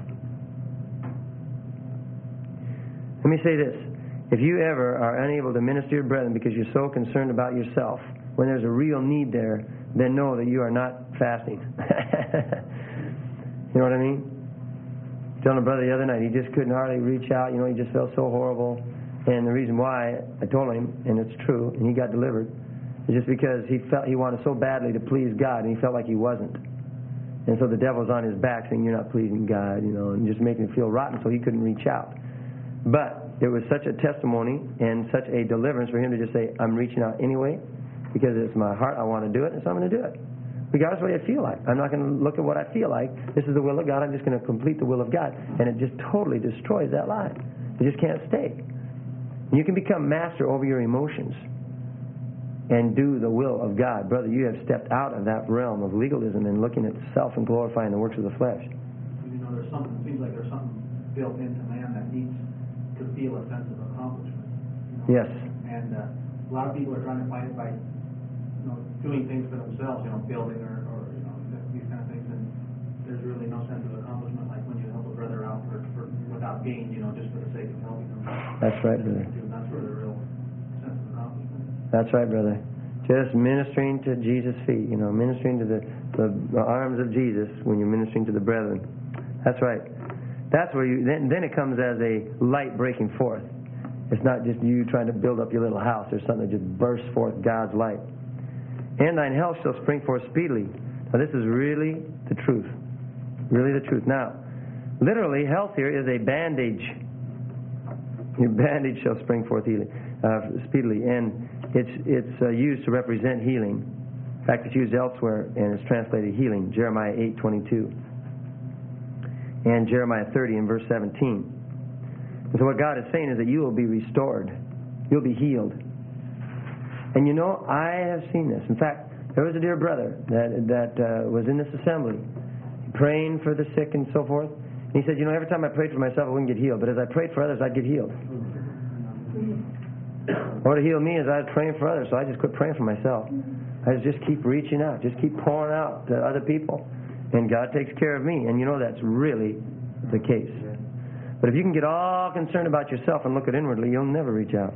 Speaker 2: Let me say this. If you ever are unable to minister to your brethren because you're so concerned about yourself, when there's a real need there, then know that you are not fasting. You know what I mean? Telling a brother the other night, he just couldn't hardly reach out. You know, he just felt so horrible. And the reason why, I told him, and it's true, and he got delivered, is just because he felt he wanted so badly to please God, and he felt like he wasn't. And so the devil's on his back saying, you're not pleasing God, you know, and just making him feel rotten, so he couldn't reach out. But it was such a testimony and such a deliverance for him to just say, I'm reaching out anyway, because it's my heart, I want to do it, and so I'm going to do it. Regardless of what I feel like. I'm not going to look at what I feel like. This is the will of God. I'm just going to complete the will of God. And it just totally destroys that lie. It just can't stay. You can become master over your emotions and do the will of God. Brother, you have stepped out of that realm of legalism and looking at self and glorifying the works of the flesh.
Speaker 3: You know, there's something, it seems like there's something built into man that needs to feel a sense of accomplishment. You know?
Speaker 2: Yes.
Speaker 3: And uh, a lot of people are trying to find it by you know, doing things for themselves, you know, building or, or you know, these kind of things, and there's really no sense of accomplishment like when you help a brother out for, for without gain, you know, just for the sake of helping them.
Speaker 2: That's right, brother.
Speaker 3: That's where the real sense of accomplishment is.
Speaker 2: That's right, brother. Just ministering to Jesus' feet, you know, ministering to the, the, the arms of Jesus when you're ministering to the brethren. That's right. That's where you, then, then it comes as a light breaking forth. It's not just you trying to build up your little house. There's something that just bursts forth God's light. and thine health shall spring forth speedily. Now this is really the truth. Really the truth. Now, literally, health here is a bandage. Your bandage shall spring forth healing, uh, speedily. And it's, it's uh, used to represent healing. In fact, it's used elsewhere, and it's translated healing. Jeremiah eight twenty-two. And Jeremiah thirty in verse seventeen. And so what God is saying is that you will be restored. You'll be healed. And you know, I have seen this. In fact, there was a dear brother that, that uh, was in this assembly, praying for the sick and so forth. And he said, you know, every time I prayed for myself, I wouldn't get healed. But as I prayed for others, I'd get healed. Or to heal me as I was praying for others, so I just quit praying for myself. I just keep reaching out, just keep pouring out to other people. And God takes care of me. And you know that's really the case. But if you can get all concerned about yourself and look at inwardly, you'll never reach out.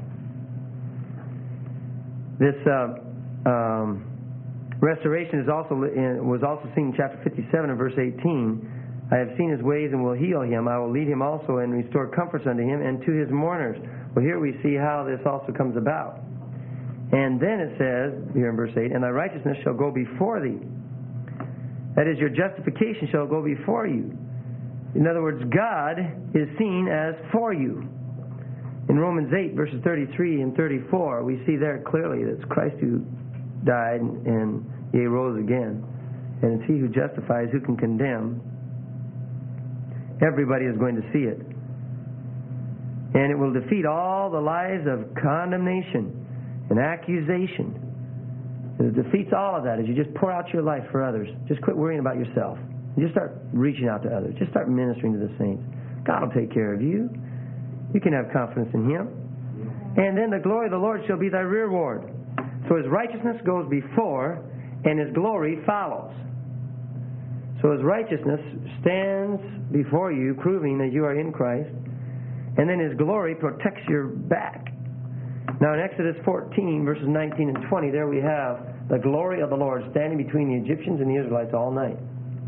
Speaker 2: This uh, um, restoration is also in, was also seen in chapter fifty-seven and verse eighteen. I have seen his ways and will heal him. I will lead him also and restore comforts unto him and to his mourners. Well, here we see how this also comes about. And then it says, here in verse eight, and thy righteousness shall go before thee. That is, your justification shall go before you. In other words, God is seen as for you. In Romans eight, verses thirty-three and thirty-four, we see there clearly that it's Christ who died and he rose again. And it's he who justifies, who can condemn. Everybody is going to see it. And it will defeat all the lies of condemnation and accusation. And it defeats all of that as you just pour out your life for others. Just quit worrying about yourself. And just start reaching out to others. Just start ministering to the saints. God will take care of you. You can have confidence in him. And then the glory of the Lord shall be thy reward. So his righteousness goes before, and his glory follows. So his righteousness stands before you, proving that you are in Christ. And then his glory protects your back. Now in Exodus fourteen, verses nineteen and twenty, there we have the glory of the Lord standing between the Egyptians and the Israelites all night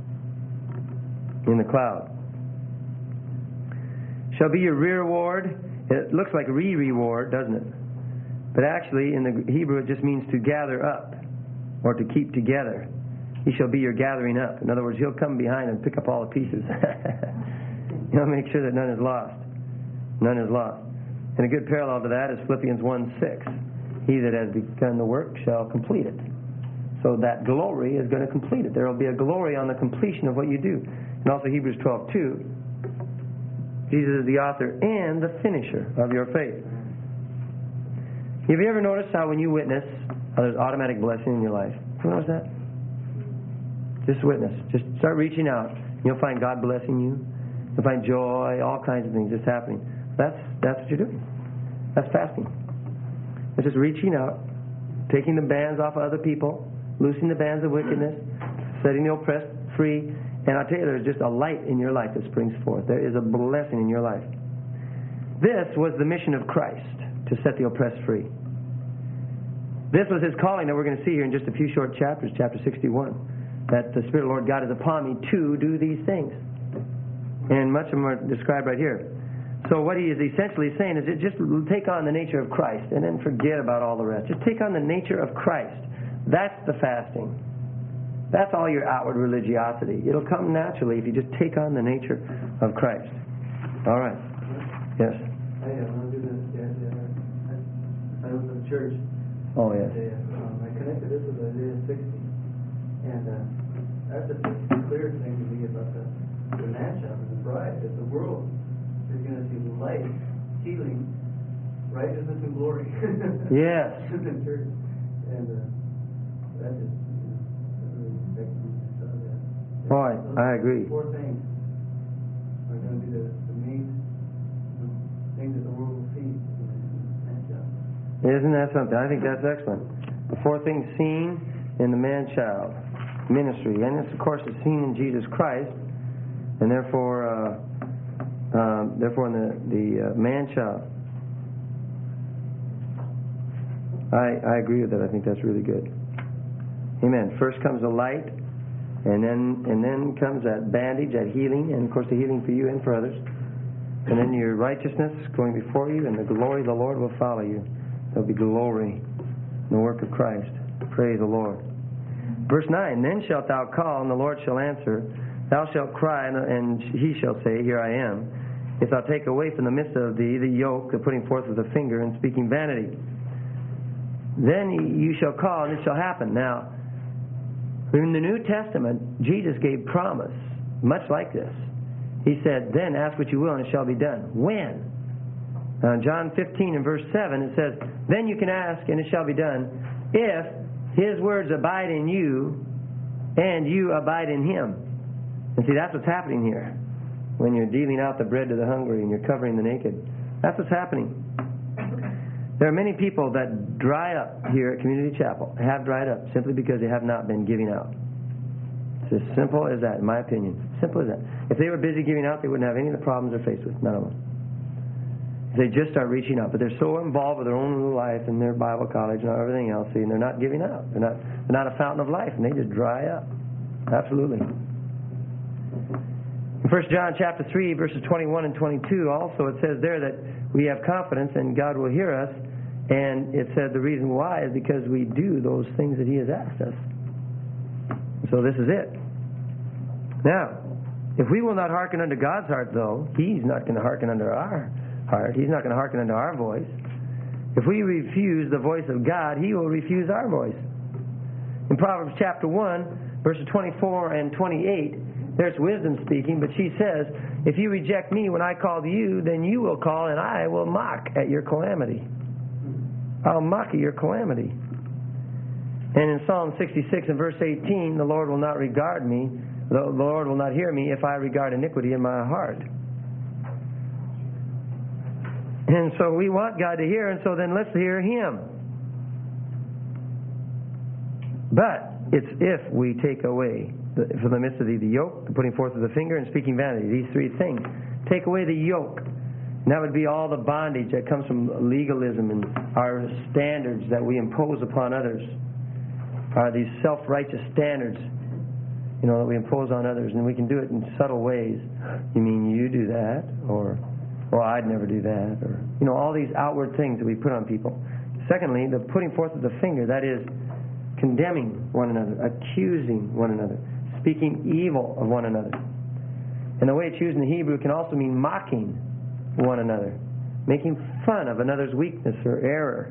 Speaker 2: in the cloud. Shall be your reward. It looks like re-reward, doesn't it? But actually, in the Hebrew, it just means to gather up or to keep together. He shall be your gathering up. In other words, he'll come behind and pick up all the pieces. He'll make sure that none is lost. None is lost. And a good parallel to that is Philippians one six. He that has begun the work shall complete it. So that glory is going to complete it. There will be a glory on the completion of what you do. And also Hebrews twelve two. Jesus is the author and the finisher of your faith. Have you ever noticed how when you witness, how there's automatic blessing in your life? Have you noticed that? Just witness. Just start reaching out. You'll find God blessing you. You'll find joy, all kinds of things just happening. That's that's what you're doing. That's fasting. It's just reaching out, taking the bands off of other people, loosing the bands of wickedness, setting the oppressed free. And I'll tell you, there's just a light in your life that springs forth. There is a blessing in your life. This was the mission of Christ, to set the oppressed free. This was his calling that we're going to see here in just a few short chapters, chapter sixty-one, that the Spirit of the Lord God is upon me to do these things. And much of them are described right here. So what he is essentially saying is just take on the nature of Christ and then forget about all the rest. Just take on the nature of Christ. That's the fasting. That's all your outward religiosity. It'll come naturally if you just take on the nature of Christ. All right. Yes.
Speaker 1: I uh, want to do this. Yeah, yeah. I, I was in the church.
Speaker 2: Oh, yes.
Speaker 1: Yeah, um, I connected this with Isaiah sixty. And uh, that's just a clear thing to me about the, the matchup and the bride, that the world is going to see light, healing, righteousness, and glory.
Speaker 2: Yes.
Speaker 1: In the church. And uh, that just, you know, that really affects me. So, yeah.
Speaker 2: Boy, I agree.
Speaker 1: Four things are going to be the, the main things that the world will see in the matchup.
Speaker 2: Isn't that something? I think that's excellent. The four things seen in the man-child ministry. And this, of course, is seen in Jesus Christ. And therefore, uh, um, therefore in the, the uh, man-child. I, I agree with that. I think that's really good. Amen. First comes the light, and then and then comes that bandage, that healing, and of course the healing for you and for others. And then your righteousness going before you, and the glory of the Lord will follow you. There'll be glory in the work of Christ. Praise the Lord. Verse nine, then shalt thou call, and the Lord shall answer. Thou shalt cry, and he shall say, Here I am. If thou take away from the midst of thee the yoke, the putting forth of the finger, and speaking vanity, then you shall call, and it shall happen. Now, in the New Testament, Jesus gave promise, much like this. He said, then ask what you will, and it shall be done. When? Now, in John fifteen and verse seven, it says, then you can ask, and it shall be done, if His words abide in you, and you abide in Him. And see, that's what's happening here. When you're dealing out the bread to the hungry, and you're covering the naked. That's what's happening. There are many people that dry up here at Community Chapel, have dried up, simply because they have not been giving out. It's as simple as that, in my opinion. Simple as that. If they were busy giving out, they wouldn't have any of the problems they're faced with. None of them. If they just start reaching out. But they're so involved with their own little life and their Bible college and everything else, see, and they're not giving out. They're not, they're not a fountain of life, and they just dry up. Absolutely. In First John chapter three, verses twenty-one and twenty-two, also it says there that we have confidence and God will hear us. And it said the reason why is because we do those things that He has asked us. So this is it. Now, if we will not hearken unto God's heart, though, He's not going to hearken unto our heart. He's not going to hearken unto our voice. If we refuse the voice of God, He will refuse our voice. In Proverbs chapter one, verses twenty-four and twenty-eight, there's wisdom speaking, but she says, if you reject me when I call to you, then you will call, and I will mock at your calamity. I'll mock at your calamity. And in Psalm sixty-six and verse eighteen, the Lord will not regard me, the Lord will not hear me if I regard iniquity in my heart. And so we want God to hear, and so then let's hear Him. But it's if we take away the, from the midst of thee the yoke, the putting forth of the finger, and speaking vanity. These three things. Take away the yoke. And that would be all the bondage that comes from legalism and our standards that we impose upon others. Are these self-righteous standards, you know, that we impose on others, and we can do it in subtle ways. You mean you do that, or, well, I'd never do that, or, you know, all these outward things that we put on people. Secondly, the putting forth of the finger, that is condemning one another, accusing one another, speaking evil of one another. And the way it's used in the Hebrew can also mean mocking one another, making fun of another's weakness or error.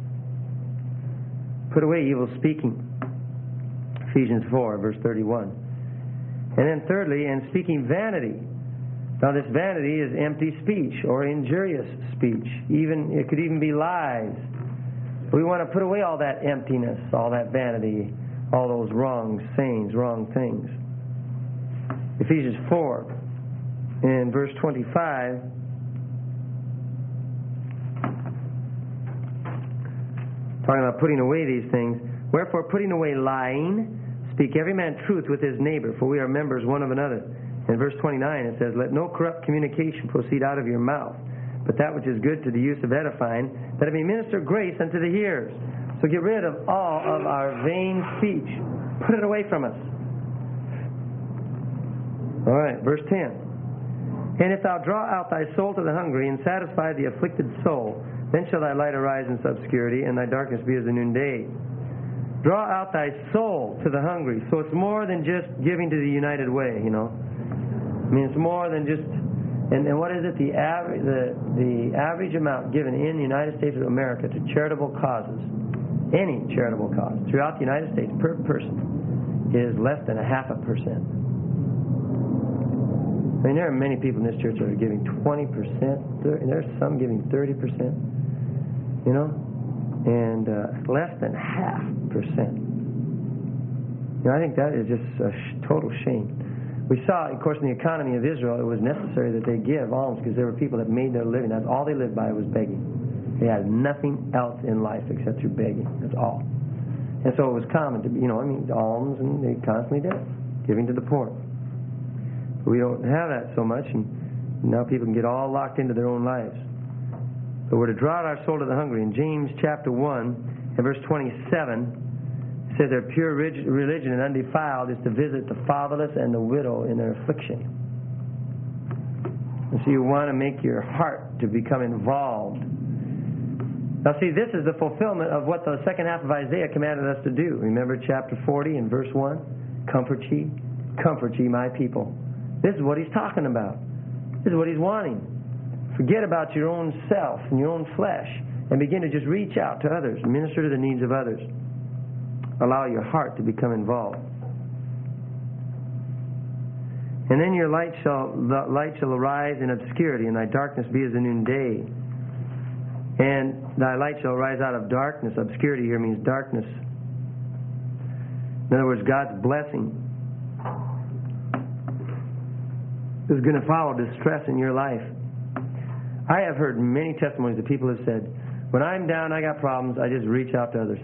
Speaker 2: Put away evil speaking. Ephesians four, verse thirty-one. And then thirdly, and speaking vanity. Now this vanity is empty speech or injurious speech. Even it could even be lies. We want to put away all that emptiness, all that vanity, all those wrong sayings, wrong things. Ephesians four and verse twenty-five. Talking about putting away these things. Wherefore, putting away lying, speak every man truth with his neighbor, for we are members one of another. In verse twenty-nine it says, let no corrupt communication proceed out of your mouth, but that which is good to the use of edifying, that it may minister grace unto the hearers. So get rid of all of our vain speech. Put it away from us. All right, verse ten. And if thou draw out thy soul to the hungry, and satisfy the afflicted soul, then shall thy light arise in obscurity, and thy darkness be as the noonday. Draw out thy soul to the hungry. So it's more than just giving to the United Way, you know. I mean, it's more than just... And, and what is it? The average, the, the average amount given in the United States of America to charitable causes, any charitable cause, throughout the United States per person, is less than a half a percent. I mean, there are many people in this church that are giving twenty percent. There's some giving thirty percent. You know? And uh, less than half percent. You know, I think that is just a sh- total shame. We saw, of course, in the economy of Israel, it was necessary that they give alms because there were people that made their living. That's all they lived by was begging. They had nothing else in life except through begging. That's all. And so it was common to, you know, I mean, alms, and they constantly did it, giving to the poor. But we don't have that so much, and now people can get all locked into their own lives. But we're to draw out our soul to the hungry. In James chapter one and verse twenty-seven, it says their pure religion and undefiled is to visit the fatherless and the widow in their affliction. And so you want to make your heart to become involved. Now see, this is the fulfillment of what the second half of Isaiah commanded us to do. Remember chapter forty and verse one? Comfort ye, comfort ye my people. This is what he's talking about. This is what he's wanting. Forget about your own self and your own flesh and begin to just reach out to others, minister to the needs of others. Allow your heart to become involved. And then your light shall the light shall arise in obscurity, and thy darkness be as the noonday. And thy light shall arise out of darkness. Obscurity here means darkness. In other words, God's blessing is going to follow distress in your life. I have heard many testimonies that people have said, when I'm down, I got problems, I just reach out to others.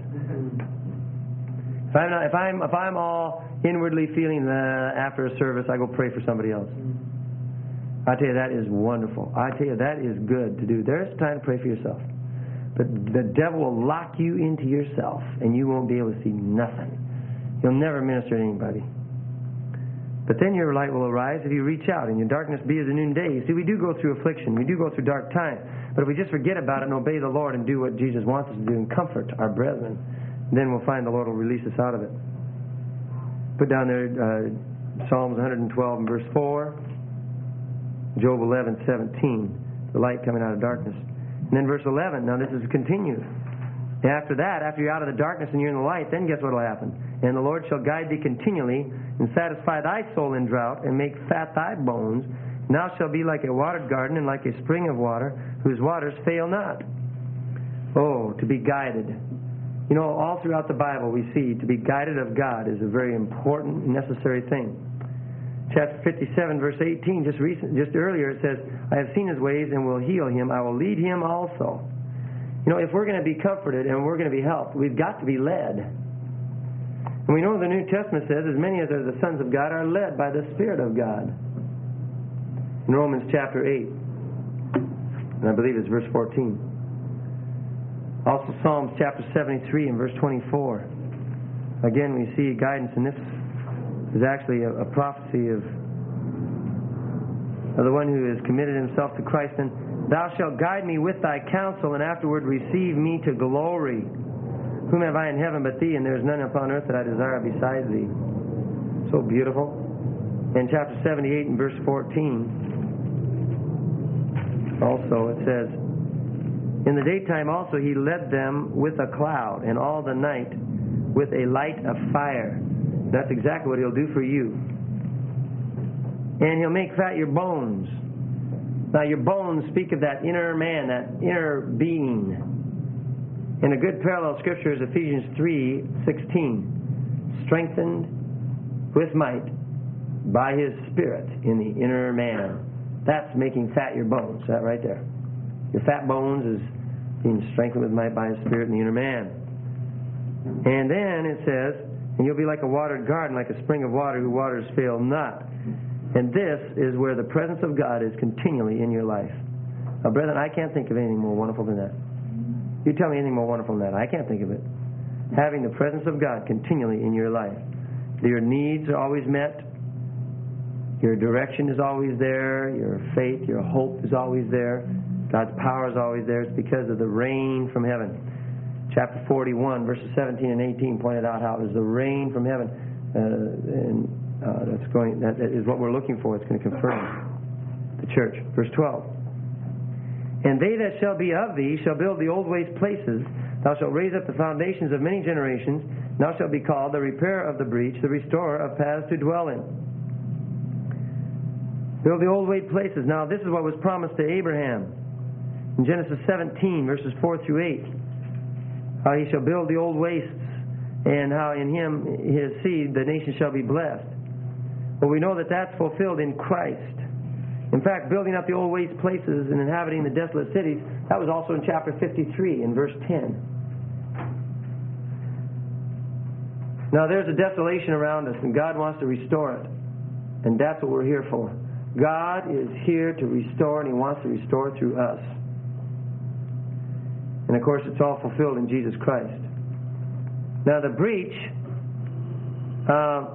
Speaker 2: If I'm not, if I'm if I'm all inwardly feeling uh, after a service, I go pray for somebody else. I tell you, that is wonderful. I tell you, that is good to do. There's time to pray for yourself. But the devil will lock you into yourself, and you won't be able to see nothing. You'll never minister to anybody. But then your light will arise if you reach out, and your darkness be as the noonday. You see, we do go through affliction. We do go through dark times. But if we just forget about it and obey the Lord and do what Jesus wants us to do and comfort our brethren, then we'll find the Lord will release us out of it. Put down there uh, Psalms one twelve and verse four, Job eleven seventeen, the light coming out of darkness. And then verse eleven, now this is continued. After that, after you're out of the darkness and you're in the light, then guess what will happen? And the Lord shall guide thee continually and satisfy thy soul in drought and make fat thy bones. And thou shalt be like a watered garden and like a spring of water whose waters fail not. Oh, to be guided. You know, all throughout the Bible we see to be guided of God is a very important, necessary thing. Chapter fifty-seven, verse eighteen, just recent, just earlier it says, I have seen his ways and will heal him. I will lead him also. You know, if we're going to be comforted and we're going to be helped, we've got to be led. And we know the New Testament says, as many as are the sons of God are led by the Spirit of God. In Romans chapter eight, and I believe it's verse fourteen. Also Psalms chapter seventy-three and verse twenty-four. Again, we see guidance, and this is actually a, a prophecy of, of the one who has committed himself to Christ. And thou shalt guide me with thy counsel, and afterward receive me to glory. Whom have I in heaven but thee, and there is none upon earth that I desire besides thee. So beautiful. In chapter seventy-eight and verse fourteen, also it says, in the daytime also he led them with a cloud, and all the night with a light of fire. That's exactly what he'll do for you. And he'll make fat your bones. Now your bones speak of that inner man, that inner being. And a good parallel scripture is Ephesians three sixteen. Strengthened with might by his Spirit in the inner man. That's making fat your bones. That right there. Your fat bones is being strengthened with might by his Spirit in the inner man. And then it says, and you'll be like a watered garden, like a spring of water whose waters fail not. And this is where the presence of God is continually in your life. Now, brethren, I can't think of anything more wonderful than that. You tell me anything more wonderful than that. I can't think of it. Having the presence of God continually in your life. Your needs are always met. Your direction is always there. Your faith, your hope is always there. God's power is always there. It's because of the rain from heaven. Chapter forty-one, verses seventeen and eighteen pointed out how it was the rain from heaven. Uh, and uh, that's going. That is what we're looking for. It's going to confirm the church. Verse twelve. And they that shall be of thee shall build the old waste places. Thou shalt raise up the foundations of many generations. Thou shalt be called the repairer of the breach, the restorer of paths to dwell in. Build the old waste places. Now this is what was promised to Abraham. In Genesis seventeen, verses four through eight, how he shall build the old wastes, and how in him, his seed, the nation shall be blessed. Well, we know that that's fulfilled in Christ. In fact, building up the old waste places and inhabiting the desolate cities, that was also in chapter fifty-three, in verse ten. Now, there's a desolation around us, and God wants to restore it. And that's what we're here for. God is here to restore, and he wants to restore through us. And of course, it's all fulfilled in Jesus Christ. Now, the breach, uh,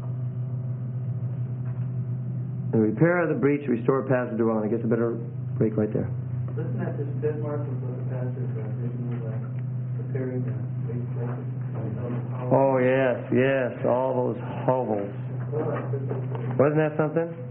Speaker 2: the repair of the breach, restore paths to dwell in. I guess I better break right there.
Speaker 1: Isn't that just Bismarck was the pastor for cemetery, the big places.
Speaker 2: Oh, yes, yes, all those hovels. Wasn't that something?